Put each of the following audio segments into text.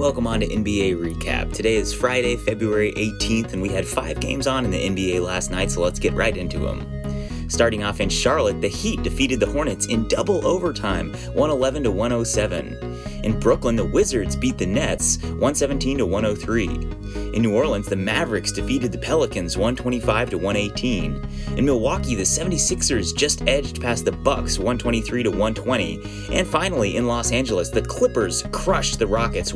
Welcome on to NBA Recap. Today is Friday, February 18th, and we had 5 games on in the NBA last night, so let's get right into them. Starting off in Charlotte, the Heat defeated the Hornets in double overtime, 111-107. In Brooklyn, the Wizards beat the Nets, 117-103. In New Orleans, the Mavericks defeated the Pelicans, 125-118. In Milwaukee, the 76ers just edged past the Bucks, 123-120. And finally, in Los Angeles, the Clippers crushed the Rockets,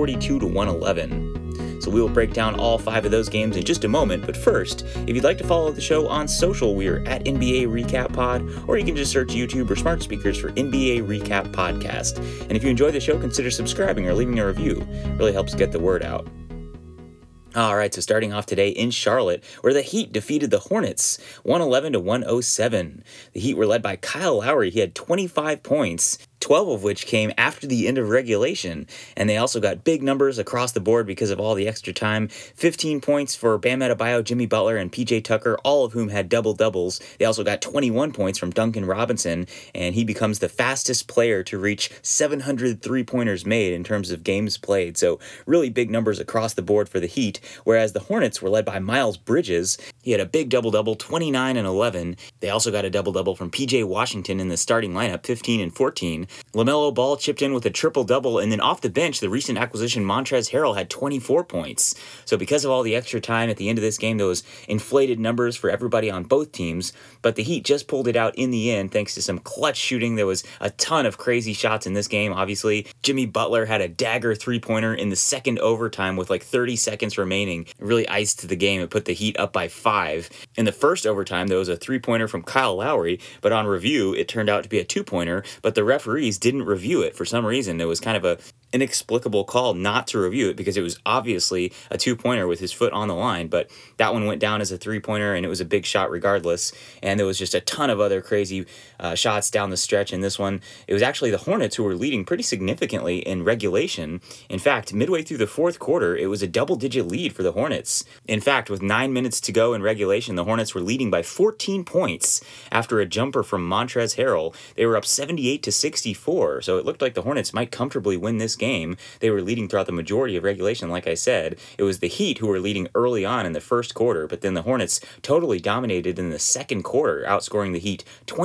142-111. So we will break down all 5 of those games in just a moment, but first, if you'd like to follow the show on social, we are at NBA Recap Pod, or you can just search YouTube or smart speakers for NBA Recap Podcast. And if you enjoy the show, consider subscribing or leaving a review. It really helps get the word out. Alright, so starting off today in Charlotte, where the Heat defeated the Hornets, 111-107. The Heat were led by Kyle Lowry. He had 25 points, 12 of which came after the end of regulation, and they also got big numbers across the board because of all the extra time. 15 points for Bam Adebayo, Jimmy Butler, and PJ Tucker, all of whom had double-doubles. They also got 21 points from Duncan Robinson, and he becomes the fastest player to reach 700 three-pointers made in terms of games played. So really big numbers across the board for the Heat, whereas the Hornets were led by Miles Bridges. He had a big double-double, 29 and 11. They also got a double-double from PJ Washington in the starting lineup, 15 and 14. LaMelo Ball chipped in with a triple-double, and then off the bench, the recent acquisition Montrezl Harrell had 24 points. So because of all the extra time at the end of this game, those inflated numbers for everybody on both teams, but the Heat just pulled it out in the end thanks to some clutch shooting. There was a ton of crazy shots in this game, obviously. Jimmy Butler had a dagger three-pointer in the second overtime with like 30 seconds remaining. It really iced the game. It put the Heat up by 5. In the first overtime, there was a three-pointer from Kyle Lowry, but on review, it turned out to be a two-pointer, but the referees didn't review it for some reason. It was kind of a inexplicable call not to review it because it was obviously a two-pointer with his foot on the line, but that one went down as a three-pointer and it was a big shot regardless, and there was just a ton of other crazy shots down the stretch in this one. It was actually the Hornets who were leading pretty significantly in regulation. In fact, midway through the fourth quarter, it was a double-digit lead for the Hornets. In fact, with 9 minutes to go in regulation, the Hornets were leading by 14 points after a jumper from Montrezl Harrell. They were up 78-64, so it looked like the Hornets might comfortably win this game. They were leading throughout the majority of regulation, like I said. It was the Heat who were leading early on in the first quarter, but then the Hornets totally dominated in the second quarter, outscoring the Heat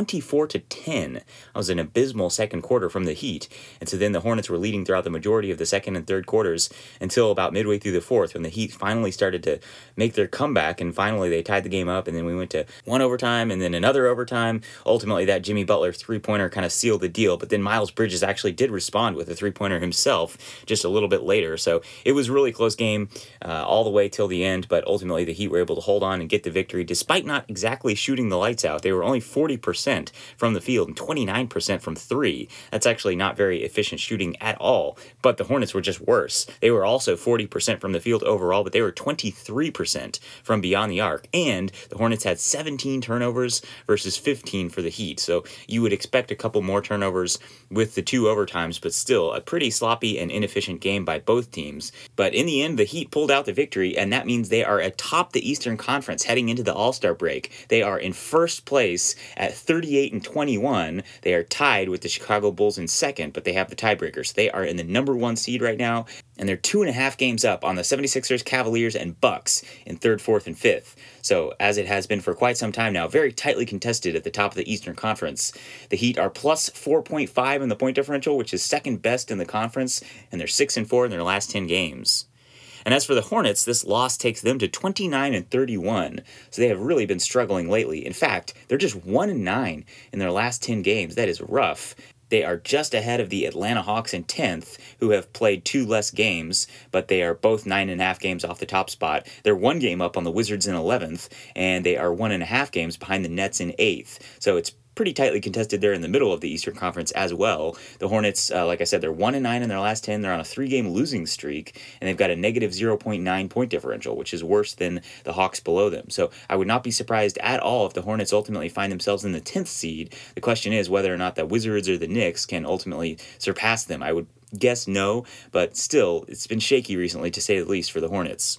24-10. That was an abysmal second quarter from the Heat, and so then the Hornets were leading throughout the majority of the second and third quarters until about midway through the fourth, when the Heat finally started to make their comeback, and finally they tied the game up, and then we went to one overtime and then another overtime. Ultimately, that Jimmy Butler three-pointer kind of sealed the deal, but then Miles Bridges actually did respond with a three-pointer himself just a little bit later. So it was a really close game all the way till the end, but ultimately the Heat were able to hold on and get the victory despite not exactly shooting the lights out. They were only 40% from the field and 29% from three. That's actually not very efficient shooting at all, but the Hornets were just worse. They were also 40% from the field overall, but they were 23% from beyond the arc, and the Hornets had 17 turnovers versus 15 for the Heat. So you would expect a couple more turnovers with the 2 overtimes, but still a pretty sloppy and inefficient game by both teams. But in the end, the Heat pulled out the victory, and that means they are atop the Eastern Conference heading into the All-Star break. They are in first place at 38-21. They are tied with the Chicago Bulls in second, but they have the tiebreakers. They are in the number 1 seed right now, and they're 2.5 games up on the 76ers, Cavaliers, and Bucks in 3rd, 4th, and 5th. So, as it has been for quite some time now, very tightly contested at the top of the Eastern Conference. The Heat are plus 4.5 in the point differential, which is second best in the conference, and they're 6-4 in their last 10 games. And as for the Hornets, this loss takes them to 29-31, so they have really been struggling lately. In fact, they're just 1-9 in their last 10 games. That is rough. They are just ahead of the Atlanta Hawks in 10th, who have played 2 less games, but they are both 9.5 games off the top spot. They're 1 game up on the Wizards in 11th, and they are 1.5 games behind the Nets in 8th. So it's pretty tightly contested there in the middle of the Eastern Conference as well. The Hornets, like I said, they're 1-9 in their last 10. They're on a 3-game losing streak, and they've got a negative 0.9 point differential, which is worse than the Hawks below them. So I would not be surprised at all if the Hornets ultimately find themselves in the 10th seed. The question is whether or not the Wizards or the Knicks can ultimately surpass them. I would guess no, but still, it's been shaky recently, to say the least, for the Hornets.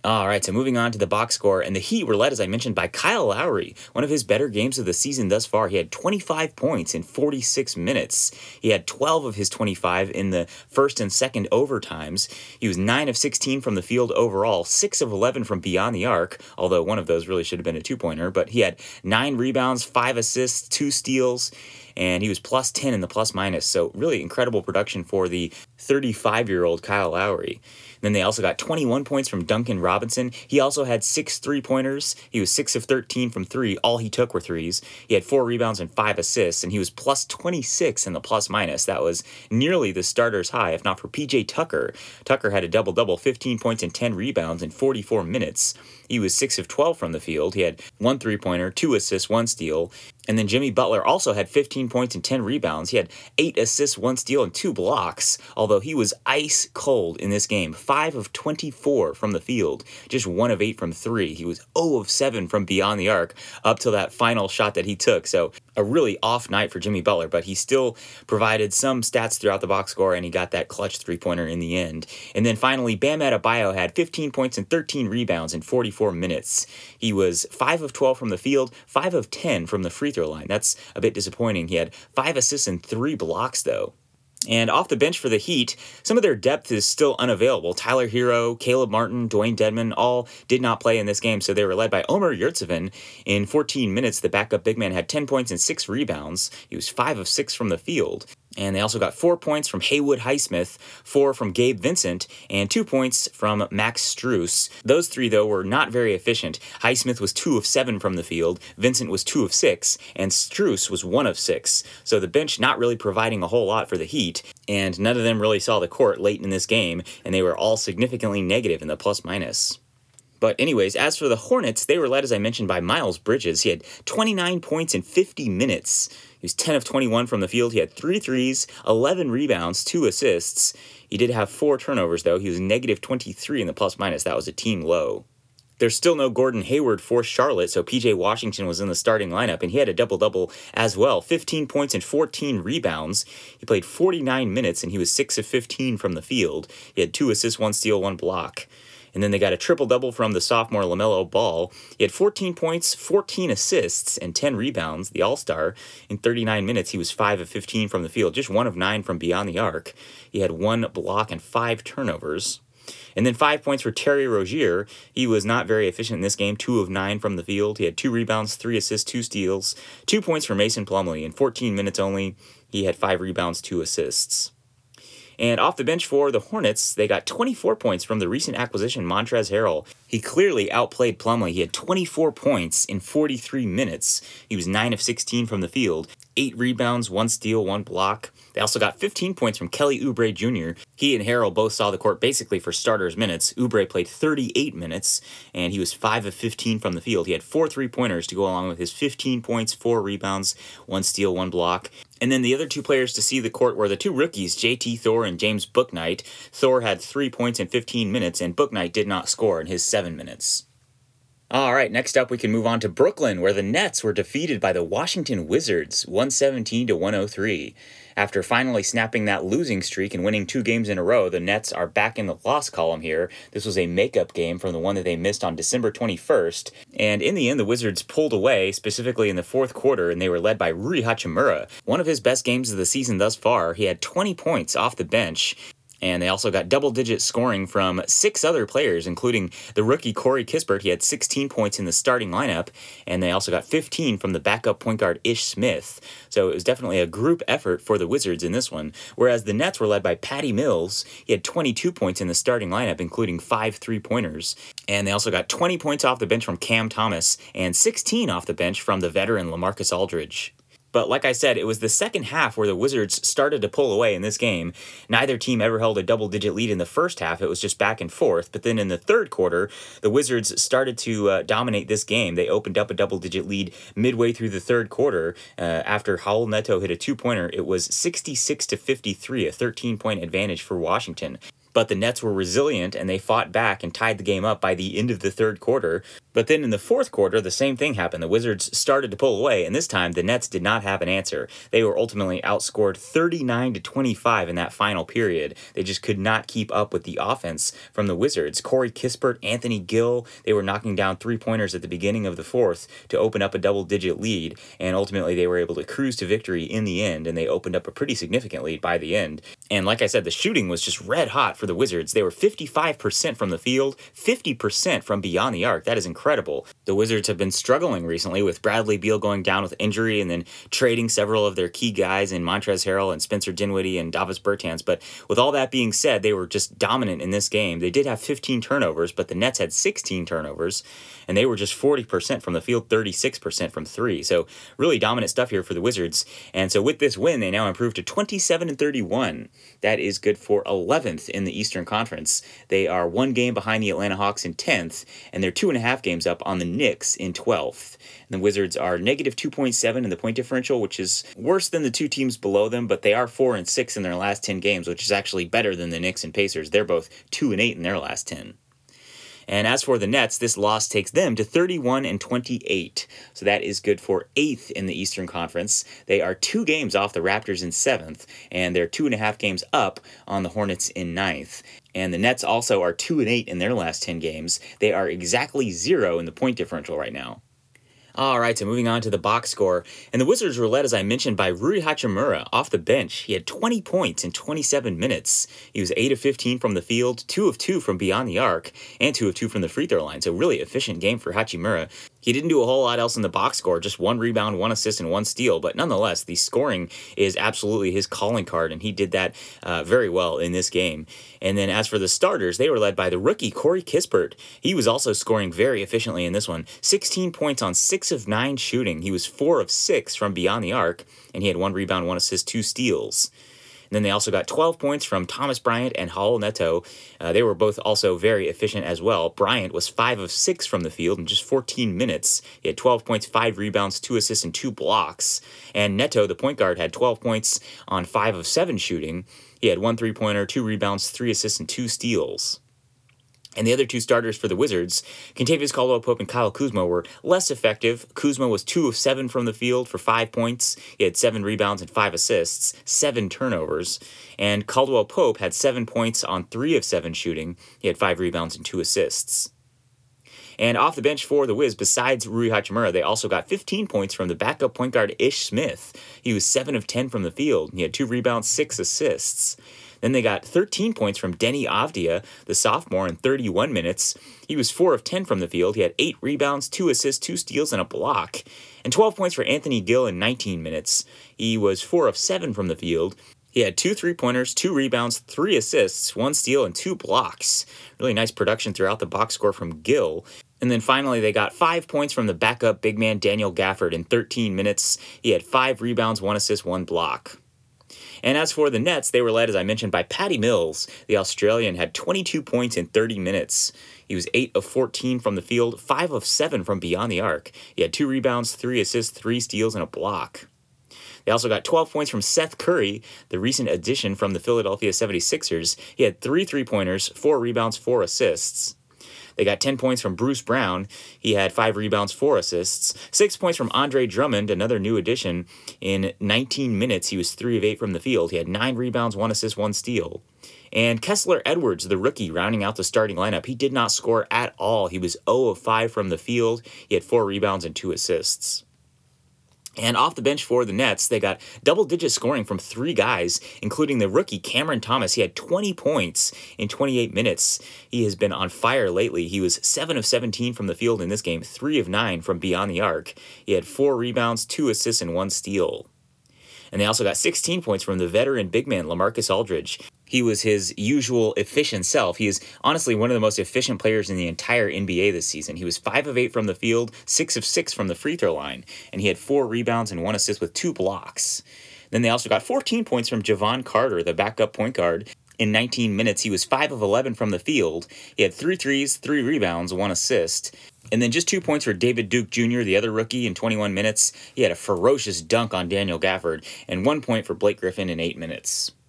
All right, so moving on to the box score, and the Heat were led, as I mentioned, by Kyle Lowry, one of his better games of the season thus far. He had 25 points in 46 minutes. He had 12 of his 25 in the first and second overtimes. He was 9 of 16 from the field overall, 6 of 11 from beyond the arc, although one of those really should have been a two-pointer, but he had 9 rebounds, 5 assists, 2 steals, and he was plus 10 in the plus-minus, so really incredible production for the 35-year-old Kyle Lowry. Then they also got 21 points from Duncan Robinson. He also had 6 3-pointers. He was 6 of 13 from 3. All he took were threes. He had 4 rebounds and 5 assists, and he was plus 26 in the plus-minus. That was nearly the starter's high, if not for P.J. Tucker. Tucker had a double-double, 15 points and 10 rebounds in 44 minutes. He was 6 of 12 from the field. He had 1 3-pointer, 2 assists, 1 steal. And then Jimmy Butler also had 15 points and 10 rebounds. He had 8 assists, 1 steal, and 2 blocks, although he was ice cold in this game. 5 of 24 from the field, just 1 of 8 from 3. He was 0 of 7 from beyond the arc up till that final shot that he took. So a really off night for Jimmy Butler, but he still provided some stats throughout the box score, and he got that clutch 3-pointer in the end. And then finally, Bam Adebayo had 15 points and 13 rebounds in 44 minutes. He was 5 of 12 from the field, 5 of 10 from the free throw line. That's a bit disappointing. He had 5 assists and 3 blocks, though. And off the bench for the Heat, some of their depth is still unavailable. Tyler Hero, Caleb Martin, Dwayne Dedmon all did not play in this game, so they were led by Omer Yurtseven. In 14 minutes, the backup big man had 10 points and 6 rebounds. He was 5 of 6 from the field. And they also got 4 points from Haywood Highsmith, 4 from Gabe Vincent, and 2 points from Max Strus. Those 3, though, were not very efficient. Highsmith was 2 of 7 from the field, Vincent was 2 of 6, and Strus was 1 of 6. So the bench not really providing a whole lot for the Heat, and none of them really saw the court late in this game, and they were all significantly negative in the plus-minus. But anyways, as for the Hornets, they were led, as I mentioned, by Miles Bridges. He had 29 points in 50 minutes. He was 10 of 21 from the field. He had 3 threes, 11 rebounds, 2 assists. He did have 4 turnovers, though. He was negative 23 in the plus-minus. That was a team low. There's still no Gordon Hayward for Charlotte, so P.J. Washington was in the starting lineup, and he had a double-double as well. 15 points and 14 rebounds. He played 49 minutes, and he was 6 of 15 from the field. He had 2 assists, 1 steal, 1 block. And then they got a triple-double from the sophomore LaMelo Ball. He had 14 points, 14 assists, and 10 rebounds, the All-Star. In 39 minutes, he was 5 of 15 from the field, just 1 of 9 from beyond the arc. He had 1 block and 5 turnovers. And then 5 points for Terry Rozier. He was not very efficient in this game, 2 of 9 from the field. He had 2 rebounds, 3 assists, 2 steals. 2 points for Mason Plumlee. In 14 minutes only, he had 5 rebounds, 2 assists. And off the bench for the Hornets, they got 24 points from the recent acquisition, Montrezl Harrell. He clearly outplayed Plumlee. He had 24 points in 43 minutes. He was 9 of 16 from the field, 8 rebounds, 1 steal, 1 block. They also got 15 points from Kelly Oubre Jr. He and Harrell both saw the court basically for starters minutes. Oubre played 38 minutes, and he was 5 of 15 from the field. He had 4 3-pointers to go along with his 15 points, 4 rebounds, 1 steal, 1 block. And then the other 2 players to see the court were the 2 rookies, JT Thor and James Bouknight. Thor had 3 points in 15 minutes, and Bouknight did not score in his 7 minutes. All right, next up we can move on to Brooklyn, where the Nets were defeated by the Washington Wizards, 117-103. After finally snapping that losing streak and winning 2 games in a row, the Nets are back in the loss column here. This was a makeup game from the one that they missed on December 21st. And in the end, the Wizards pulled away, specifically in the 4th quarter, and they were led by Rui Hachimura. One of his best games of the season thus far. He had 20 points off the bench. And they also got double-digit scoring from 6 other players, including the rookie Corey Kispert. He had 16 points in the starting lineup, and they also got 15 from the backup point guard Ish Smith. So it was definitely a group effort for the Wizards in this one, whereas the Nets were led by Patty Mills. He had 22 points in the starting lineup, including 5 3-pointers. And they also got 20 points off the bench from Cam Thomas and 16 off the bench from the veteran LaMarcus Aldridge. But like I said, it was the second half where the Wizards started to pull away in this game. Neither team ever held a double-digit lead in the first half. It was just back and forth. But then in the 3rd quarter, the Wizards started to dominate this game. They opened up a double-digit lead midway through the 3rd quarter. After Raul Neto hit a 2-pointer, it was 66-53, a 13-point advantage for Washington. But the Nets were resilient, and they fought back and tied the game up by the end of the third quarter. But then in the fourth quarter, the same thing happened. The Wizards started to pull away, and this time the Nets did not have an answer. They were ultimately outscored 39-25 in that final period. They just could not keep up with the offense from the Wizards. Corey Kispert, Anthony Gill, they were knocking down three-pointers at the beginning of the fourth to open up a double-digit lead, and ultimately they were able to cruise to victory in the end, and they opened up a pretty significant lead by the end. And like I said, the shooting was just red hot for the Wizards. They were 55% from the field, 50% from beyond the arc. That is incredible. The Wizards have been struggling recently with Bradley Beal going down with injury and then trading several of their key guys in Montrezl Harrell and Spencer Dinwiddie and Davis Bertans. But with all that being said, they were just dominant in this game. They did have 15 turnovers, but the Nets had 16 turnovers, and they were just 40% from the field, 36% from three. So really dominant stuff here for the Wizards. And so with this win, they now improve to 27-31. That is good for 11th in the Eastern Conference. They are one game behind the Atlanta Hawks in 10th, and they're 2.5 games up on the Knicks in 12th. And the Wizards are negative 2.7 in the point differential, which is worse than the two teams below them, but they are 4-6 in their last 10 games, which is actually better than the Knicks and Pacers. They're both 2-8 in their last 10. And as for the Nets, this loss takes them to 31-28. So that is good for 8th in the Eastern Conference. They are 2 games off the Raptors in 7th, and they're 2.5 games up on the Hornets in 9th. And the Nets also are 2-8 in their last 10 games. They are exactly 0 in the point differential right now. All right, so moving on to the box score. And the Wizards were led, as I mentioned, by Rui Hachimura off the bench. He had 20 points in 27 minutes. He was 8 of 15 from the field, 2 of 2 from beyond the arc, and 2 of 2 from the free throw line. So really efficient game for Hachimura. He didn't do a whole lot else in the box score, just 1 rebound, 1 assist, and 1 steal. But nonetheless, the scoring is absolutely his calling card, and he did that very well in this game. And then as for the starters, they were led by the rookie Corey Kispert. He was also scoring very efficiently in this one. 16 points on 6 of 9 shooting. He was 4 of 6 from beyond the arc, and he had 1 rebound, 1 assist, 2 steals. And then they also got 12 points from Thomas Bryant and Raul Neto. They were both also very efficient as well. Bryant was 5 of 6 from the field in just 14 minutes. He had 12 points, 5 rebounds, 2 assists, and 2 blocks. And Neto, the point guard, had 12 points on 5 of 7 shooting. He had 1 3-pointer, 2 rebounds, 3 assists, and 2 steals. And the other 2 starters for the Wizards, Kentavious Caldwell-Pope and Kyle Kuzma, were less effective. Kuzma was 2 of 7 from the field for 5 points. He had 7 rebounds and 5 assists, 7 turnovers. And Caldwell-Pope had 7 points on 3 of 7 shooting. He had 5 rebounds and 2 assists. And off the bench for the Wiz, besides Rui Hachimura, they also got 15 points from the backup point guard Ish Smith. He was 7 of 10 from the field. He had 2 rebounds, 6 assists. Then they got 13 points from Denny Avdia, the sophomore, in 31 minutes. He was 4 of 10 from the field. He had 8 rebounds, 2 assists, 2 steals, and a block. And 12 points for Anthony Gill in 19 minutes. He was 4 of 7 from the field. He had 2 3-pointers, 2 rebounds, 3 assists, 1 steal, and 2 blocks. Really nice production throughout the box score from Gill. And then finally, they got 5 points from the backup big man Daniel Gafford in 13 minutes. He had 5 rebounds, 1 assist, 1 block. And as for the Nets, they were led, as I mentioned, by Patty Mills. The Australian had 22 points in 30 minutes. He was 8 of 14 from the field, 5 of 7 from beyond the arc. He had 2 rebounds, 3 assists, 3 steals, and a block. They also got 12 points from Seth Curry, the recent addition from the Philadelphia 76ers. He had 3 3-pointers, 4 rebounds, 4 assists. They got 10 points from Bruce Brown. He had 5 rebounds, 4 assists. 6 points from Andre Drummond, another new addition. In 19 minutes, he was 3 of 8 from the field. He had 9 rebounds, 1 assist, 1 steal. And Kessler Edwards, the rookie, rounding out the starting lineup, he did not score at all. He was 0 of 5 from the field. He had 4 rebounds and 2 assists. And off the bench for the Nets, they got double-digit scoring from 3 guys, including the rookie Cameron Thomas. He had 20 points in 28 minutes. He has been on fire lately. He was 7 of 17 from the field in this game, 3 of 9 from beyond the arc. He had 4 rebounds, 2 assists, and 1 steal. And they also got 16 points from the veteran big man, LaMarcus Aldridge. He was his usual efficient self. He is honestly one of the most efficient players in the entire NBA this season. He was 5 of 8 from the field, 6 of 6 from the free throw line, and he had 4 rebounds and 1 assist with 2 blocks. Then they also got 14 points from Javon Carter, the backup point guard. In 19 minutes, he was 5 of 11 from the field. He had 3 threes, 3 rebounds, 1 assist. And then just 2 points for David Duke Jr., the other rookie, in 21 minutes. He had a ferocious dunk on Daniel Gafford, and 1 point for Blake Griffin in 8 minutes.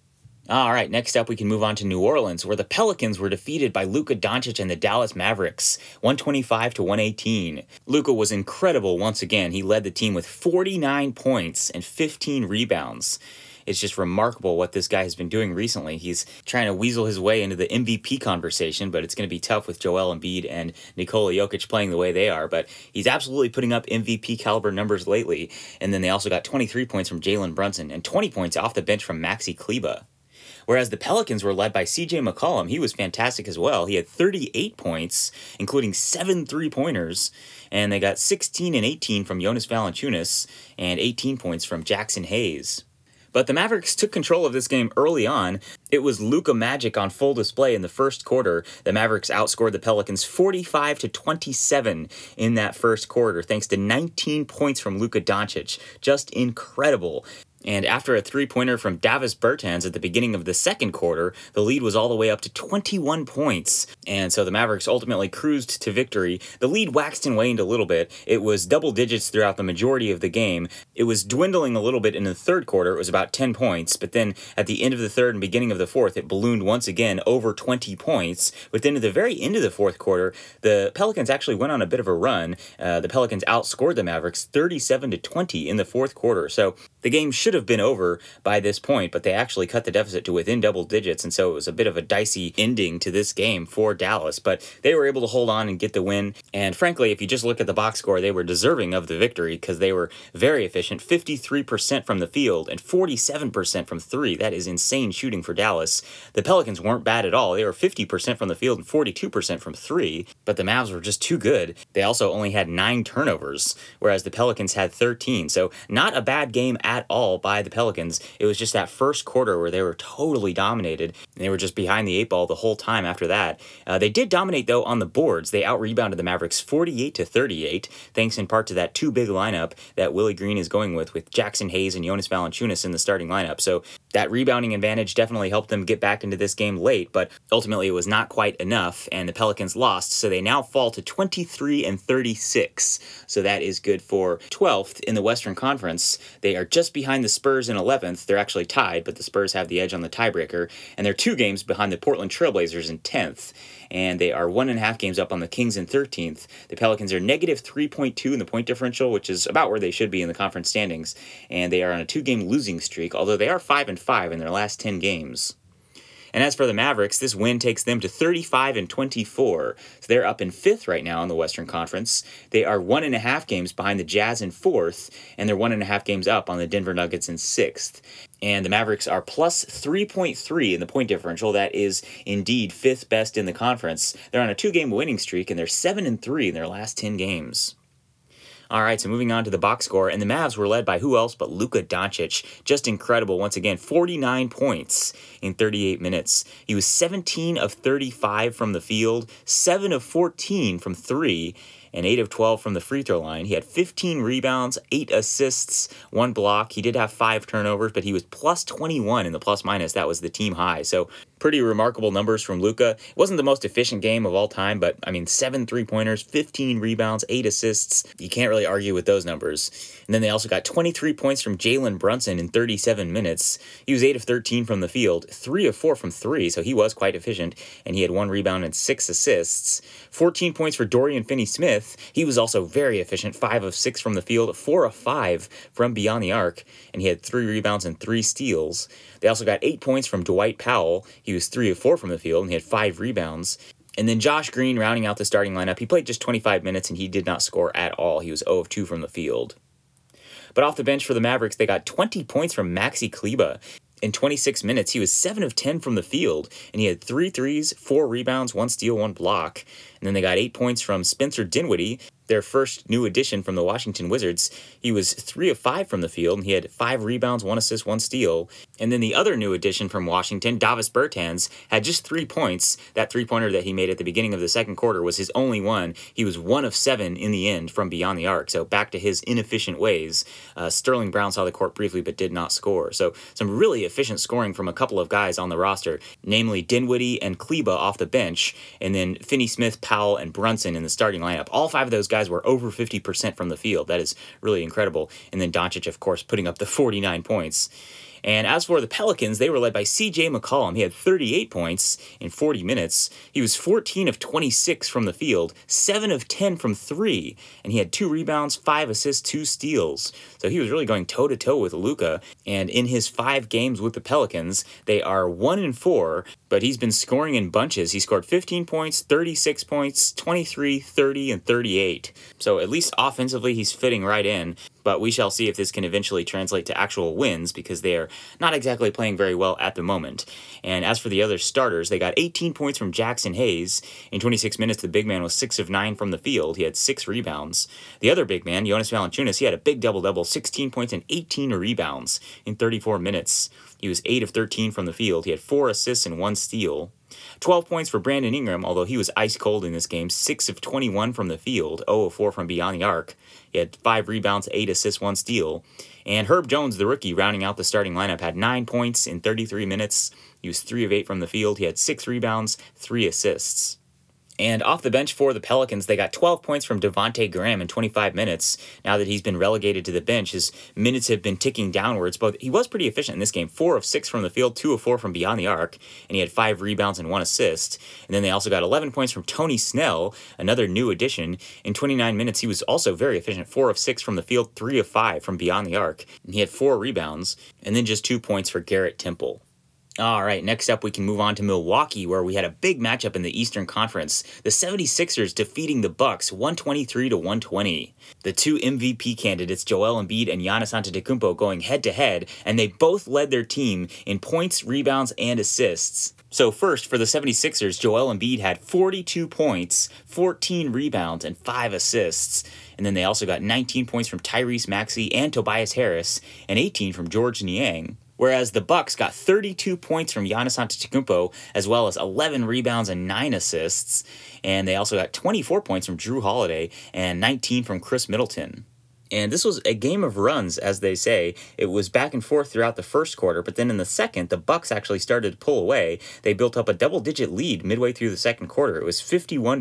All right, next up we can move on to New Orleans, where the Pelicans were defeated by Luka Doncic and the Dallas Mavericks, 125 to 118. Luka was incredible once again. He led the team with 49 points and 15 rebounds. It's just remarkable what this guy has been doing recently. He's trying to weasel his way into the MVP conversation, but it's going to be tough with Joel Embiid and Nikola Jokic playing the way they are. But he's absolutely putting up MVP caliber numbers lately. And then they also got 23 points from Jalen Brunson and 20 points off the bench from Maxi Kleber. Whereas the Pelicans were led by CJ McCollum. He was fantastic as well. He had 38 points, including 7 3-pointers. And they got 16 and 18 from Jonas Valanciunas and 18 points from Jackson Hayes. But the Mavericks took control of this game early on. It was Luka magic on full display in the first quarter. The Mavericks outscored the Pelicans 45 to 27 in that first quarter, thanks to 19 points from Luka Doncic. Just incredible. And after a three-pointer from Davis Bertans at the beginning of the second quarter, the lead was all the way up to 21 points. And so the Mavericks ultimately cruised to victory. The lead waxed and waned a little bit. It was double digits throughout the majority of the game. It was dwindling a little bit in the third quarter. It was about 10 points. But then at the end of the third and beginning of the fourth, it ballooned once again over 20 points. But then at the very end of the fourth quarter, the Pelicans actually went on a bit of a run. The Pelicans outscored the Mavericks 37 to 20 in the fourth quarter. So the game should have been over by this point, but they actually cut the deficit to within double digits, and so it was a bit of a dicey ending to this game for Dallas, but they were able to hold on and get the win. And frankly, if you just look at the box score, they were deserving of the victory because they were very efficient, 53% from the field and 47% from three. That is insane shooting for Dallas. The Pelicans weren't bad at all. They were 50% from the field and 42% from three, but the Mavs were just too good. They also only had 9 turnovers, whereas the Pelicans had 13, so not a bad game at all by the Pelicans. It was just that first quarter where they were totally dominated, and they were just behind the 8 ball the whole time after that. They did dominate, though, on the boards. They out-rebounded the Mavericks 48 to 38, thanks in part to that two-big lineup that Willie Green is going with Jackson Hayes and Jonas Valanciunas in the starting lineup. So that rebounding advantage definitely helped them get back into this game late, but ultimately it was not quite enough, and the Pelicans lost, so they now fall to 23 and 36. So that is good for 12th in the Western Conference. They are just behind the Spurs in 11th. They're actually tied, but the Spurs have the edge on the tiebreaker, and they're 2 games behind the Portland Trailblazers in 10th, and they are 1.5 games up on the Kings in 13th. The Pelicans are negative 3.2 in the point differential, which is about where they should be in the conference standings, and they are on a 2-game losing streak, although they are 5-5 in their last 10 games. And as for the Mavericks, this win takes them to 35 and 24. So they're up in 5th right now in the Western Conference. They are 1.5 games behind the Jazz in 4th, and they're 1.5 games up on the Denver Nuggets in 6th. And the Mavericks are plus 3.3 in the point differential. That is indeed 5th best in the conference. They're on a 2-game winning streak, and they're 7-3 in their last 10 games. All right, so moving on to the box score, and the Mavs were led by who else but Luka Doncic. Just incredible. Once again, 49 points in 38 minutes. He was 17 of 35 from the field, 7 of 14 from 3, and 8 of 12 from the free throw line. He had 15 rebounds, 8 assists, 1 block. He did have 5 turnovers, but he was plus 21 in the plus-minus. That was the team high. So pretty remarkable numbers from Luka. It wasn't the most efficient game of all time, but, 7 3-pointers, 15 rebounds, 8 assists. You can't really argue with those numbers. And then they also got 23 points from Jalen Brunson in 37 minutes. He was 8 of 13 from the field, 3 of 4 from 3, so he was quite efficient, and he had 1 rebound and 6 assists. 14 points for Dorian Finney-Smith. He was also very efficient, 5 of 6 from the field, 4 of 5 from beyond the arc, and he had 3 rebounds and 3 steals. They also got 8 points from Dwight Powell. He was 3 of 4 from the field, and he had 5 rebounds. And then Josh Green rounding out the starting lineup. He played just 25 minutes, and he did not score at all. He was 0 of 2 from the field. But off the bench for the Mavericks, they got 20 points from Maxi Kleber. In 26 minutes, he was 7 of 10 from the field, and he had 3 threes, 4 rebounds, 1 steal, 1 block. And then they got 8 points from Spencer Dinwiddie, their first new addition from the Washington Wizards. He was 3 of 5 from the field, and he had 5 rebounds, 1 assist, 1 steal. And then the other new addition from Washington, Davis Bertans, had just 3 points. That 3-pointer that he made at the beginning of the second quarter was his only one. He was 1 of 7 in the end from beyond the arc, so back to his inefficient ways. Sterling Brown saw the court briefly but did not score. So some really efficient scoring from a couple of guys on the roster, namely Dinwiddie and Kleber off the bench, and then Finney-Smith, Powell, and Brunson in the starting lineup. All 5 of those guys were over 50% from the field. That is really incredible. And then Doncic, of course, putting up the 49 points. And as for the Pelicans, they were led by C.J. McCollum. He had 38 points in 40 minutes. He was 14 of 26 from the field, 7 of 10 from 3, and he had 2 rebounds, 5 assists, 2 steals. So he was really going toe-to-toe with Luka. And in his 5 games with the Pelicans, they are 1-4, but he's been scoring in bunches. He scored 15 points, 36 points, 23, 30, and 38. So at least offensively, he's fitting right in. But we shall see if this can eventually translate to actual wins, because they are not exactly playing very well at the moment. And as for the other starters, they got 18 points from Jackson Hayes. In 26 minutes, the big man was 6 of 9 from the field. He had 6 rebounds. The other big man, Jonas Valanciunas, he had a big double-double, 16 points and 18 rebounds in 34 minutes. He was 8 of 13 from the field. He had 4 assists and 1 steal. 12 points for Brandon Ingram, although he was ice cold in this game. 6 of 21 from the field, 0 of 4 from beyond the arc. He had 5 rebounds, 8 assists, 1 steal. And Herb Jones, the rookie, rounding out the starting lineup, had 9 points in 33 minutes. He was 3 of 8 from the field. He had 6 rebounds, 3 assists. And off the bench for the Pelicans, they got 12 points from Devontae Graham in 25 minutes. Now that he's been relegated to the bench, his minutes have been ticking downwards, but he was pretty efficient in this game. 4 of 6 from the field, 2 of 4 from beyond the arc, and he had 5 rebounds and 1 assist. And then they also got 11 points from Tony Snell, another new addition. In 29 minutes, he was also very efficient. 4 of 6 from the field, 3 of 5 from beyond the arc. And he had 4 rebounds, and then just 2 points for Garrett Temple. All right, next up we can move on to Milwaukee, where we had a big matchup in the Eastern Conference. The 76ers defeating the Bucks 123-120. The 2 MVP candidates, Joel Embiid and Giannis Antetokounmpo, going head-to-head, and they both led their team in points, rebounds, and assists. So first, for the 76ers, Joel Embiid had 42 points, 14 rebounds, and 5 assists. And then they also got 19 points from Tyrese Maxey and Tobias Harris, and 18 from Georges Niang. Whereas the Bucks got 32 points from Giannis Antetokounmpo, as well as 11 rebounds and 9 assists. And they also got 24 points from Jrue Holiday and 19 from Chris Middleton. And this was a game of runs, as they say. It was back and forth throughout the first quarter, but then in the second, the Bucks actually started to pull away. They built up a double-digit lead midway through the second quarter. It was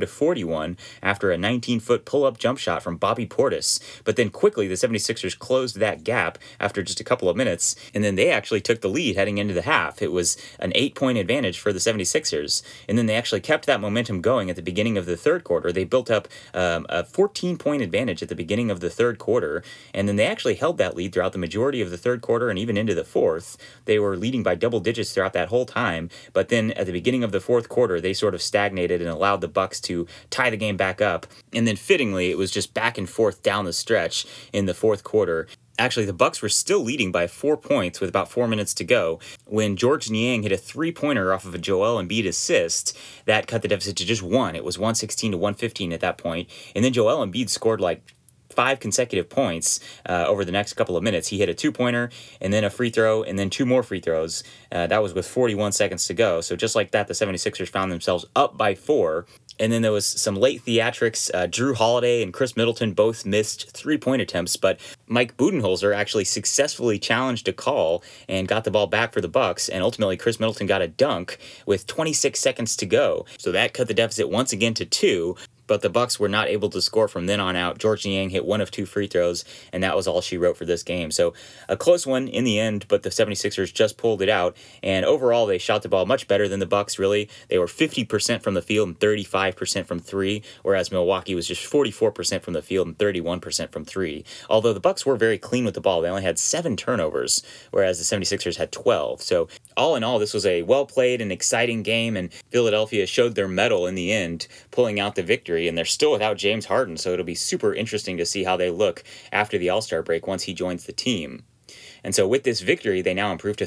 51-41 after a 19-foot pull-up jump shot from Bobby Portis. But then quickly, the 76ers closed that gap after just a couple of minutes, and then they actually took the lead heading into the half. It was an 8-point advantage for the 76ers, and then they actually kept that momentum going at the beginning of the third quarter. They built up a 14-point advantage at the beginning of the third quarter, and then they actually held that lead throughout the majority of the third quarter and even into the fourth. They were leading by double digits throughout that whole time, but then at the beginning of the fourth quarter, they sort of stagnated and allowed the Bucks to tie the game back up. And then fittingly, it was just back and forth down the stretch in the fourth quarter. Actually, the Bucks were still leading by 4 points with about 4 minutes to go when Georges Niang hit a 3-pointer off of a Joel Embiid assist that cut the deficit to just 1. It was 116-115 at that point. And then Joel Embiid scored like 5 consecutive points over the next couple of minutes. He hit a 2-pointer and then a free throw and then 2 more free throws. That was with 41 seconds to go. So just like that, the 76ers found themselves up by 4. And then there was some late theatrics. Jrue Holiday and Chris Middleton both missed 3-point attempts, but Mike Budenholzer actually successfully challenged a call and got the ball back for the Bucks, and ultimately Chris Middleton got a dunk with 26 seconds to go. So that cut the deficit once again to 2. But the Bucks were not able to score from then on out. Georges Niang hit 1 of 2 free throws, and that was all she wrote for this game. So a close one in the end, but the 76ers just pulled it out. And overall, they shot the ball much better than the Bucks, really. They were 50% from the field and 35% from 3, whereas Milwaukee was just 44% from the field and 31% from 3. Although the Bucks were very clean with the ball. They only had 7 turnovers, whereas the 76ers had 12. So all in all, this was a well-played and exciting game, and Philadelphia showed their mettle in the end, pulling out the victory. And they're still without James Harden, so it'll be super interesting to see how they look after the All-Star break once he joins the team. And so with this victory, they now improve to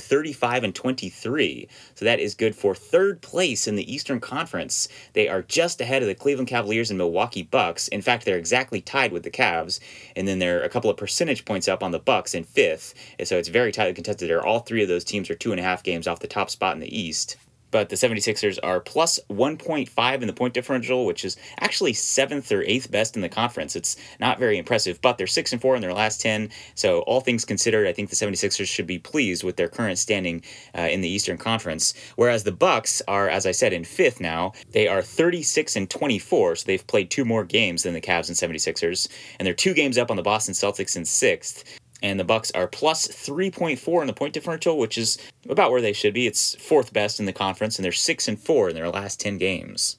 35-23. So that is good for third place in the Eastern Conference. They are just ahead of the Cleveland Cavaliers and Milwaukee Bucks. In fact, they're exactly tied with the Cavs. And then they're a couple of percentage points up on the Bucks in 5th. And so it's very tightly contested there. All 3 of those teams are 2.5 games off the top spot in the East. But the 76ers are plus 1.5 in the point differential, which is actually 7th or 8th best in the conference. It's not very impressive, but they're 6-4 in their last 10. So all things considered, I think the 76ers should be pleased with their current standing in the Eastern Conference. Whereas the Bucks are, as I said, in 5th now. They are 36-24, so they've played 2 more games than the Cavs and 76ers. And they're 2 games up on the Boston Celtics in 6th. And the Bucks are plus 3.4 in the point differential, which is about where they should be. It's fourth best in the conference, and they're 6-4 in their last 10 games.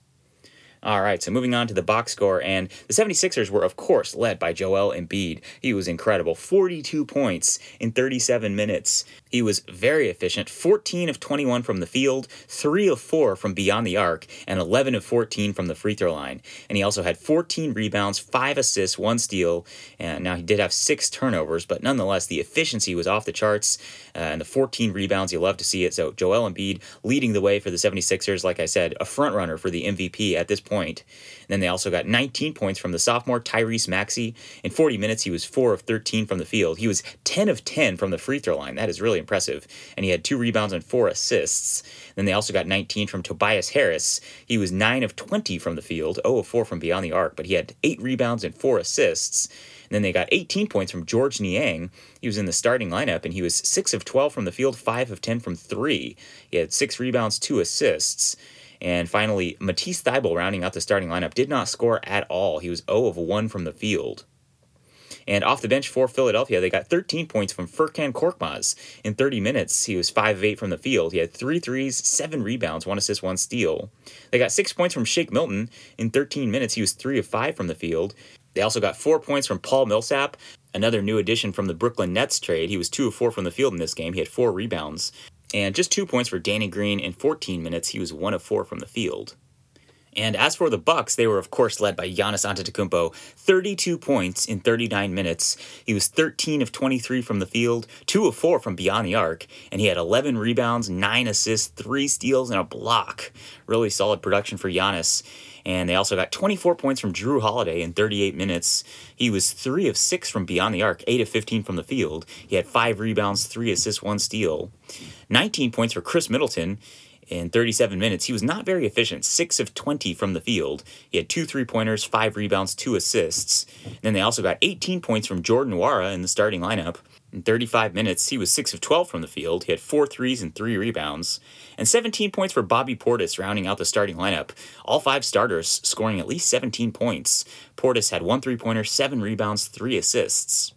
All right, so moving on to the box score, and the 76ers were, of course, led by Joel Embiid. He was incredible, 42 points in 37 minutes. He was very efficient, 14 of 21 from the field, 3 of 4 from beyond the arc, and 11 of 14 from the free throw line. And he also had 14 rebounds, 5 assists, 1 steal, and now he did have 6 turnovers, but nonetheless, the efficiency was off the charts, and the 14 rebounds, you love to see it. So Joel Embiid leading the way for the 76ers, like I said, a front runner for the MVP at this point. And then they also got 19 points from the sophomore Tyrese Maxey. In 40 minutes, he was 4 of 13 from the field. He was 10 of 10 from the free throw line. That is really impressive. And he had 2 rebounds and 4 assists. Then they also got 19 from Tobias Harris. He was 9 of 20 from the field, 0 of 4 from beyond the arc, but he had 8 rebounds and 4 assists. And then they got 18 points from Georges Niang. He was in the starting lineup, and he was 6 of 12 from the field, 5 of 10 from 3. He had 6 rebounds, 2 assists. And finally, Matisse Thybulle, rounding out the starting lineup, did not score at all. He was 0 of 1 from the field. And off the bench for Philadelphia, they got 13 points from Furkan Korkmaz. In 30 minutes, he was 5 of 8 from the field. He had 3 threes, 7 rebounds, 1 assist, 1 steal. They got 6 points from Shake Milton. In 13 minutes, he was 3 of 5 from the field. They also got 4 points from Paul Millsap, another new addition from the Brooklyn Nets trade. He was 2 of 4 from the field in this game. He had 4 rebounds. And just 2 points for Danny Green. In 14 minutes, he was 1 of 4 from the field. And as for the Bucks, they were of course led by Giannis Antetokounmpo, 32 points in 39 minutes. He was 13 of 23 from the field, 2 of 4 from beyond the arc, and he had 11 rebounds, 9 assists, 3 steals, and a block. Really solid production for Giannis. And they also got 24 points from Jrue Holiday in 38 minutes. He was 3 of 6 from beyond the arc, 8 of 15 from the field. He had 5 rebounds, 3 assists, 1 steal. 19 points for Chris Middleton. In 37 minutes, he was not very efficient, 6 of 20 from the field. He had 2 3-pointers, 5 rebounds, 2 assists. And then they also got 18 points from Jordan Nwora in the starting lineup. In 35 minutes, he was 6 of 12 from the field. He had 4 threes and 3 rebounds. And 17 points for Bobby Portis, rounding out the starting lineup. All 5 starters scoring at least 17 points. Portis had 1 3-pointer, 7 rebounds, 3 assists.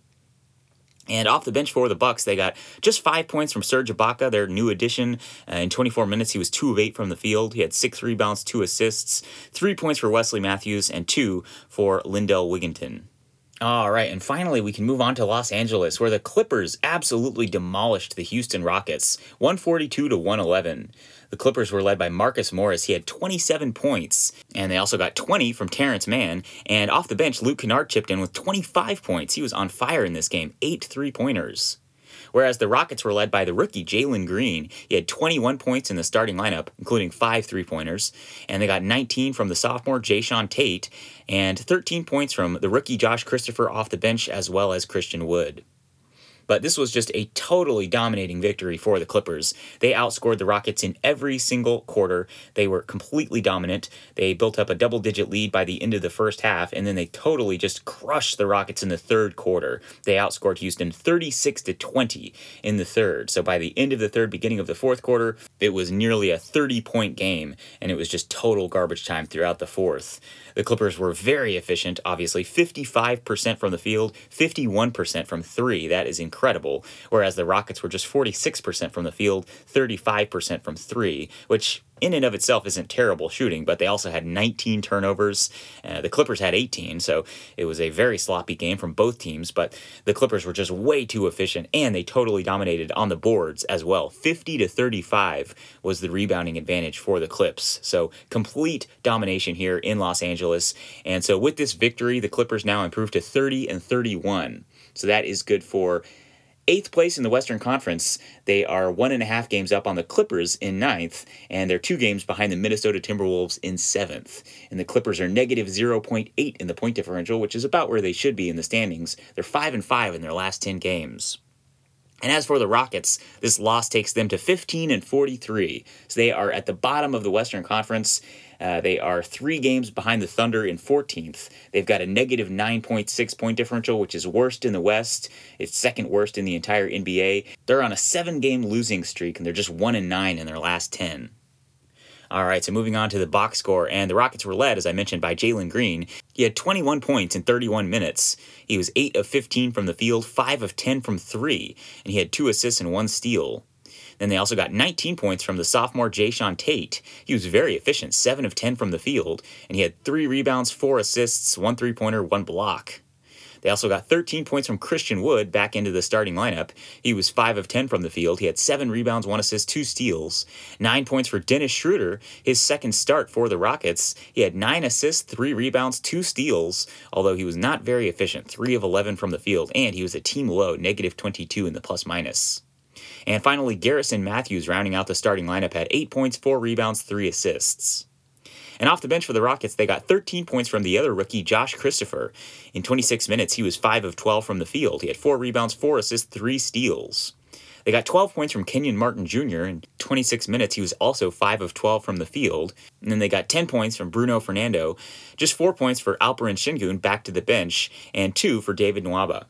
And off the bench for the Bucks, they got just 5 points from Serge Ibaka, their new addition. In 24 minutes, he was 2 of 8 from the field. He had 6 rebounds, 2 assists, 3 points for Wesley Matthews, and 2 for Lindell Wigginton. All right, and finally, we can move on to Los Angeles, where the Clippers absolutely demolished the Houston Rockets, 142-111. The Clippers were led by Marcus Morris. He had 27 points, and they also got 20 from Terrence Mann. And off the bench, Luke Kennard chipped in with 25 points. He was on fire in this game, 8 3-pointers. Whereas the Rockets were led by the rookie Jalen Green. He had 21 points in the starting lineup, including 5 3-pointers. And they got 19 from the sophomore Jae'Sean Tate, and 13 points from the rookie Josh Christopher off the bench, as well as Christian Wood. But this was just a totally dominating victory for the Clippers. They outscored the Rockets in every single quarter. They were completely dominant. They built up a double-digit lead by the end of the first half, and then they totally just crushed the Rockets in the third quarter. They outscored Houston 36-20 in the third. So by the end of the third, beginning of the fourth quarter, it was nearly a 30-point game, and it was just total garbage time throughout the fourth. The Clippers were very efficient, obviously, 55% from the field, 51% from 3. That is incredible. Whereas the Rockets were just 46% from the field, 35% from 3, which in and of itself isn't terrible shooting, but they also had 19 turnovers. The Clippers had 18, so it was a very sloppy game from both teams, but the Clippers were just way too efficient, and they totally dominated on the boards as well. 50-35 was the rebounding advantage for the Clips. So complete domination here in Los Angeles. And so with this victory, the Clippers now improved to 30-31. So that is good for 8th place in the Western Conference. They are 1.5 games up on the Clippers in 9th, and they're 2 games behind the Minnesota Timberwolves in 7th. And the Clippers are negative 0.8 in the point differential, which is about where they should be in the standings. They're 5-5 in their last 10 games. And as for the Rockets, this loss takes them to 15-43. So they are at the bottom of the Western Conference. They are 3 games behind the Thunder in 14th. They've got a negative 9.6 point differential, which is worst in the West. It's second worst in the entire NBA. They're on a 7-game losing streak, and they're just 1-9 in their last 10. All right, so moving on to the box score, and the Rockets were led, as I mentioned, by Jalen Green. He had 21 points in 31 minutes. He was 8 of 15 from the field, 5 of 10 from 3, and he had 2 assists and 1 steal. Then they also got 19 points from the sophomore Jae'Sean Tate. He was very efficient, 7 of 10 from the field, and he had 3 rebounds, 4 assists, 1 3-pointer, 1 block. They also got 13 points from Christian Wood back into the starting lineup. He was 5 of 10 from the field. He had 7 rebounds, 1 assist, 2 steals. 9 points for Dennis Schroeder, his second start for the Rockets. He had 9 assists, 3 rebounds, 2 steals, although he was not very efficient, 3 of 11 from the field, and he was a team low, negative 22 in the plus-minus. And finally, Garrison Matthews, rounding out the starting lineup, had 8 points, 4 rebounds, 3 assists. And off the bench for the Rockets, they got 13 points from the other rookie, Josh Christopher. In 26 minutes, he was 5 of 12 from the field. He had 4 rebounds, 4 assists, 3 steals. They got 12 points from Kenyon Martin Jr. In 26 minutes, he was also 5 of 12 from the field. And then they got 10 points from Bruno Fernando, just 4 points for Alperen Sengun back to the bench, and 2 for David Nwaba.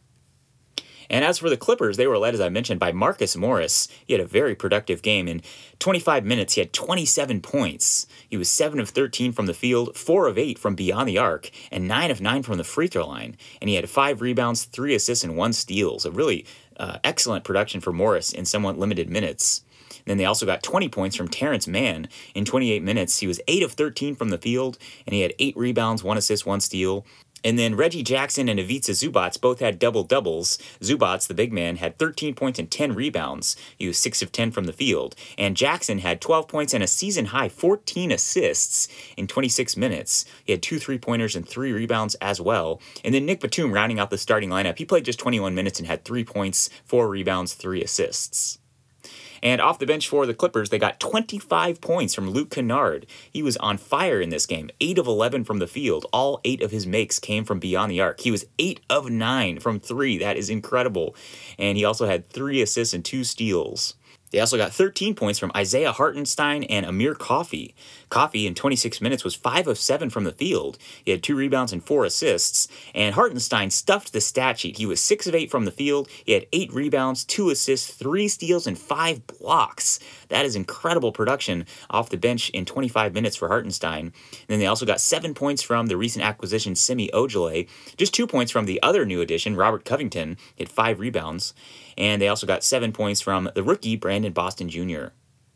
And as for the Clippers, they were led, as I mentioned, by Marcus Morris. He had a very productive game. In 25 minutes, he had 27 points. He was 7 of 13 from the field, 4 of 8 from beyond the arc, and 9 of 9 from the free throw line. And he had 5 rebounds, 3 assists, and 1 steal. So really excellent production for Morris in somewhat limited minutes. Then they also got 20 points from Terrence Mann. In 28 minutes, he was 8 of 13 from the field, and he had 8 rebounds, 1 assist, 1 steal. And then Reggie Jackson and Ivica Zubac both had double-doubles. Zubac, the big man, had 13 points and 10 rebounds. He was 6 of 10 from the field. And Jackson had 12 points and a season-high 14 assists in 26 minutes. He had 2 3-pointers and 3 rebounds as well. And then Nick Batum, rounding out the starting lineup, he played just 21 minutes and had 3 points, 4 rebounds, 3 assists. And off the bench for the Clippers, they got 25 points from Luke Kennard. He was on fire in this game, 8 of 11 from the field. All 8 of his makes came from beyond the arc. He was 8 of 9 from 3. That is incredible. And he also had 3 assists and 2 steals. They also got 13 points from Isaiah Hartenstein and Amir Coffey. Coffey, in 26 minutes, was 5 of 7 from the field. He had 2 rebounds and 4 assists. And Hartenstein stuffed the stat sheet. He was 6 of 8 from the field. He had 8 rebounds, 2 assists, 3 steals, and 5 blocks. That is incredible production off the bench in 25 minutes for Hartenstein. And then they also got 7 points from the recent acquisition, Semi Ojeleye. Just 2 points from the other new addition, Robert Covington. He had 5 rebounds. And they also got 7 points from the rookie, Brandon Boston Jr.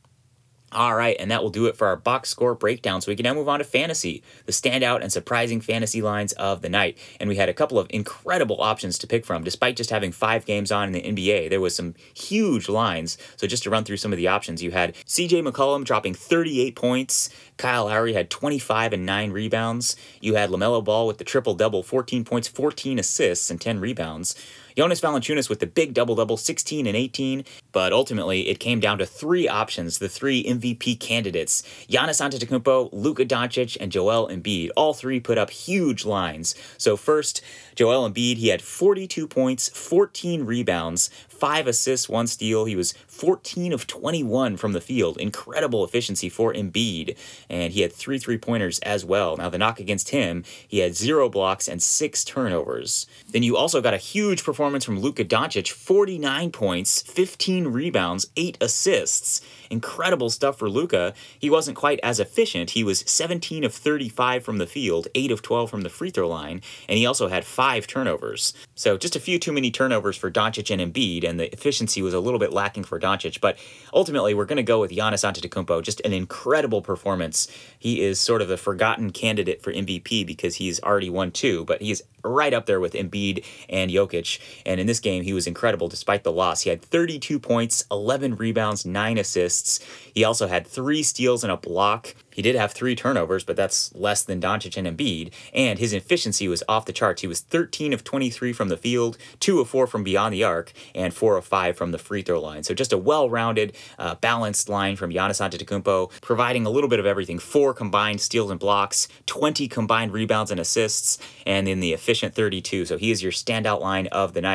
All right, and that will do it for our box score breakdown. So we can now move on to fantasy, the standout and surprising fantasy lines of the night. And we had a couple of incredible options to pick from. Despite just having 5 games on in the NBA, there was some huge lines. So just to run through some of the options, you had CJ McCollum dropping 38 points. Kyle Lowry had 25 and 9 rebounds. You had LaMelo Ball with the triple-double, 14 points, 14 assists, and 10 rebounds. Jonas Valanciunas with the big double-double, 16 and 18, but ultimately it came down to 3 options, the 3 MVP candidates, Giannis Antetokounmpo, Luka Doncic, and Joel Embiid. All 3 put up huge lines. So first, Joel Embiid, he had 42 points, 14 rebounds, 5 assists, 1 steal. He was 14 of 21 from the field. Incredible efficiency for Embiid, and he had 3 3-pointers as well. Now the knock against him, he had 0 blocks and 6 turnovers. Then you also got a huge performance from Luka Doncic, 49 points, 15 rebounds, 8 assists. Incredible stuff for Luka. He wasn't quite as efficient. He was 17 of 35 from the field, 8 of 12 from the free throw line, and he also had 5 turnovers. So just a few too many turnovers for Doncic and Embiid, and the efficiency was a little bit lacking for Doncic. But ultimately, we're going to go with Giannis Antetokounmpo. Just an incredible performance. He is sort of the forgotten candidate for MVP because he's already won 2, but he's right up there with Embiid and Jokic. And in this game, he was incredible despite the loss. He had 32 points, 11 rebounds, 9 assists. He also had 3 steals and a block. He did have 3 turnovers, but that's less than Doncic and Embiid. And his efficiency was off the charts. He was 13 of 23 from the field, 2 of 4 from beyond the arc, and 4 of 5 from the free throw line. So just a well-rounded, balanced line from Giannis Antetokounmpo, providing a little bit of everything. 4 combined steals and blocks, 20 combined rebounds and assists, and in the efficient 32. So he is your standout line of the night.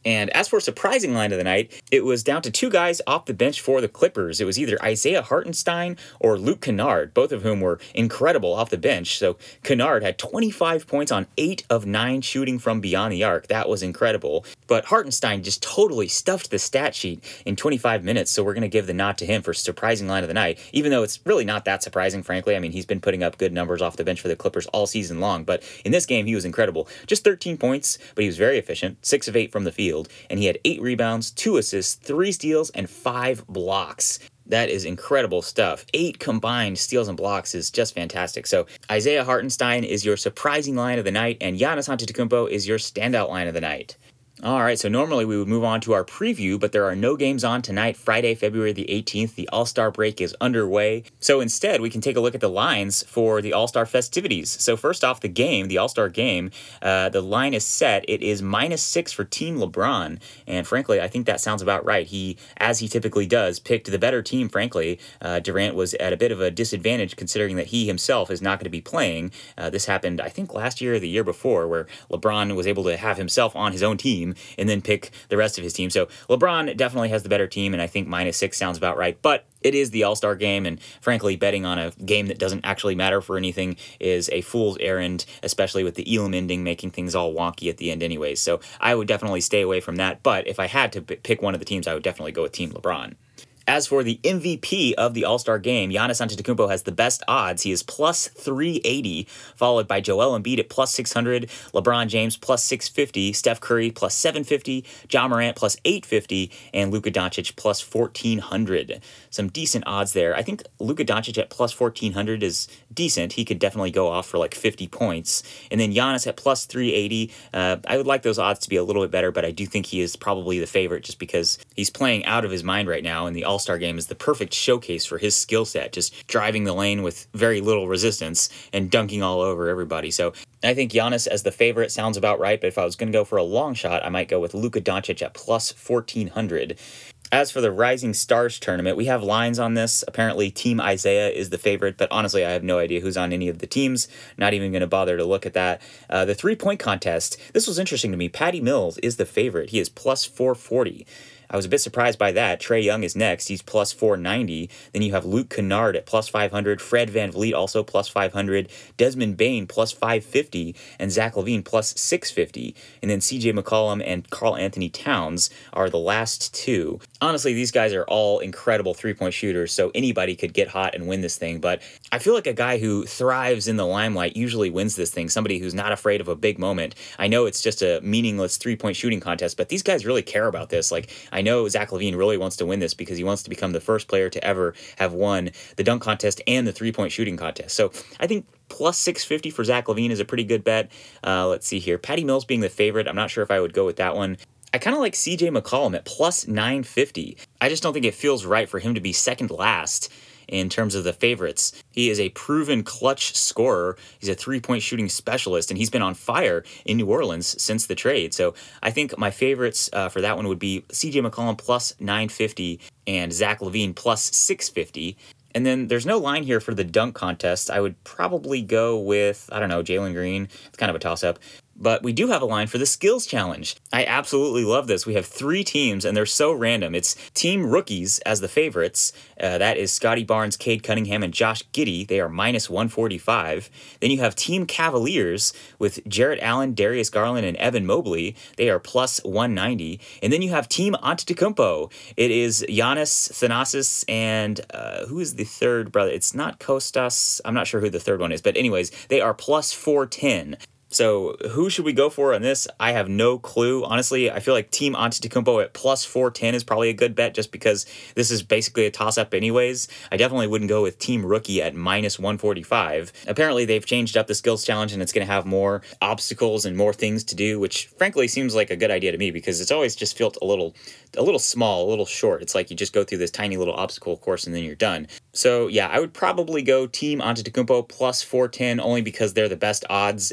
And as for surprising line of the night, it was down to two guys off the bench for the Clippers. It was either Isaiah Hartenstein or Luke Kennard, both of whom were incredible off the bench. So Kennard had 25 points on 8 of 9 shooting from beyond the arc. That was incredible. But Hartenstein just totally stuffed the stat sheet in 25 minutes, so we're going to give the nod to him for surprising line of the night, even though it's really not that surprising, frankly. I mean, he's been putting up good numbers off the bench for the Clippers all season long, but in this game, he was incredible. Just 13 points, but he was very efficient, 6 of 8 from the field. And he had 8 rebounds, 2 assists, 3 steals, and 5 blocks. That is incredible stuff. 8 combined steals and blocks is just fantastic. So Isaiah Hartenstein is your surprising line of the night, and Giannis Antetokounmpo is your standout line of the night. All right, so normally we would move on to our preview, but there are no games on tonight, Friday, February the 18th. The All-Star break is underway. So instead, we can take a look at the lines for the All-Star festivities. So first off, the All-Star game, the line is set. It is -6 for Team LeBron. And frankly, I think that sounds about right. He, as he typically does, picked the better team, frankly. Durant was at a bit of a disadvantage considering that he himself is not going to be playing. This happened, I think, last year or the year before, where LeBron was able to have himself on his own team and then pick the rest of his team. So LeBron definitely has the better team, and I think -6 sounds about right. But it is the All-Star game, and frankly, betting on a game that doesn't actually matter for anything is a fool's errand, especially with the Elam ending making things all wonky at the end anyways. So I would definitely stay away from that. But if I had to pick one of the teams, I would definitely go with Team LeBron. As for the MVP of the All-Star game, Giannis Antetokounmpo has the best odds. He is plus 380, followed by Joel Embiid at plus 600, LeBron James plus 650, Steph Curry plus 750, Ja Morant plus 850, and Luka Doncic plus 1,400. Some decent odds there. I think Luka Doncic at plus 1,400 is decent. He could definitely go off for like 50 points. And then Giannis at plus 380. I would like those odds to be a little bit better, but I do think he is probably the favorite just because he's playing out of his mind right now, and the All-Star game is the perfect showcase for his skill set, just driving the lane with very little resistance and dunking all over everybody. So I think Giannis as the favorite sounds about right, but if I was going to go for a long shot, I might go with Luka Doncic at plus 1,400. As for the Rising Stars tournament, we have lines on this. Apparently, Team Isaiah is the favorite, but honestly, I have no idea who's on any of the teams. Not even going to bother to look at that. The three-point contest, this was interesting to me. Patty Mills is the favorite. He is plus 440. I was a bit surprised by that. Trae Young is next. He's plus 490. Then you have Luke Kennard at plus 500. Fred VanVleet also plus 500. Desmond Bane plus 550. And Zach LaVine plus 650. And then CJ McCollum and Karl Anthony Towns are the last two. Honestly, these guys are all incredible three-point shooters, so anybody could get hot and win this thing. But I feel like a guy who thrives in the limelight usually wins this thing. Somebody who's not afraid of a big moment. I know it's just a meaningless three-point shooting contest, but these guys really care about this. Like, I know Zach LaVine really wants to win this because he wants to become the first player to ever have won the dunk contest and the three-point shooting contest. So I think plus 650 for Zach LaVine is a pretty good bet. Let's see here. Patty Mills being the favorite, I'm not sure if I would go with that one. I kind of like CJ McCollum at plus 950. I just don't think it feels right for him to be second last in terms of the favorites. He is a proven clutch scorer. He's a three-point shooting specialist, and he's been on fire in New Orleans since the trade. So I think my favorites for that one would be CJ McCollum plus 950 and Zach LaVine plus 650. And then there's no line here for the dunk contest. I would probably go with, I don't know, Jalen Green. It's kind of a toss-up. But we do have a line for the skills challenge. I absolutely love this. We have 3 teams, and they're so random. It's Team Rookies as the favorites. That is Scotty Barnes, Cade Cunningham, and Josh Giddey. They are minus 145. Then you have Team Cavaliers with Jarrett Allen, Darius Garland, and Evan Mobley. They are plus 190. And then you have Team Antetokounmpo. It is Giannis, Thanasis, and who is the third brother? It's not Kostas. I'm not sure who the third one is. But anyways, they are plus 410. So who should we go for on this? I have no clue. Honestly, I feel like Team Antetokounmpo at plus 410 is probably a good bet just because this is basically a toss-up anyways. I definitely wouldn't go with Team Rookie at minus 145. Apparently, they've changed up the skills challenge and it's going to have more obstacles and more things to do, which frankly seems like a good idea to me because it's always just felt a little small, a little short. It's like you just go through this tiny little obstacle course and then you're done. So yeah, I would probably go Team Antetokounmpo plus 410 only because they're the best odds, and frankly,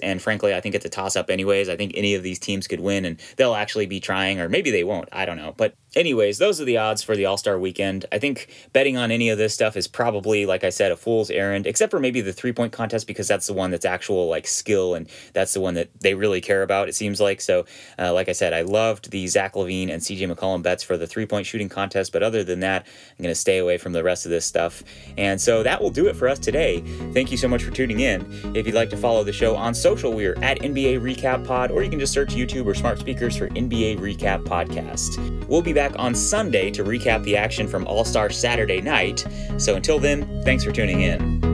frankly, I think it's a toss-up anyways. I think any of these teams could win, and they'll actually be trying, or maybe they won't. I don't know. But anyways, those are the odds for the All-Star Weekend. I think betting on any of this stuff is probably, like I said, a fool's errand, except for maybe the three-point contest, because that's the one that's actual like skill, and that's the one that they really care about, it seems like. So, like I said, I loved the Zach LaVine and CJ McCollum bets for the three-point shooting contest, but other than that, I'm going to stay away from the rest of this stuff. And so that will do it for us today. Thank you so much for tuning in. If you'd like to follow the show on social, we're at NBA Recap Pod, or you can just search YouTube or smart speakers for NBA Recap Podcast. We'll be back on Sunday to recap the action from All-Star Saturday night. So until then, thanks for tuning in.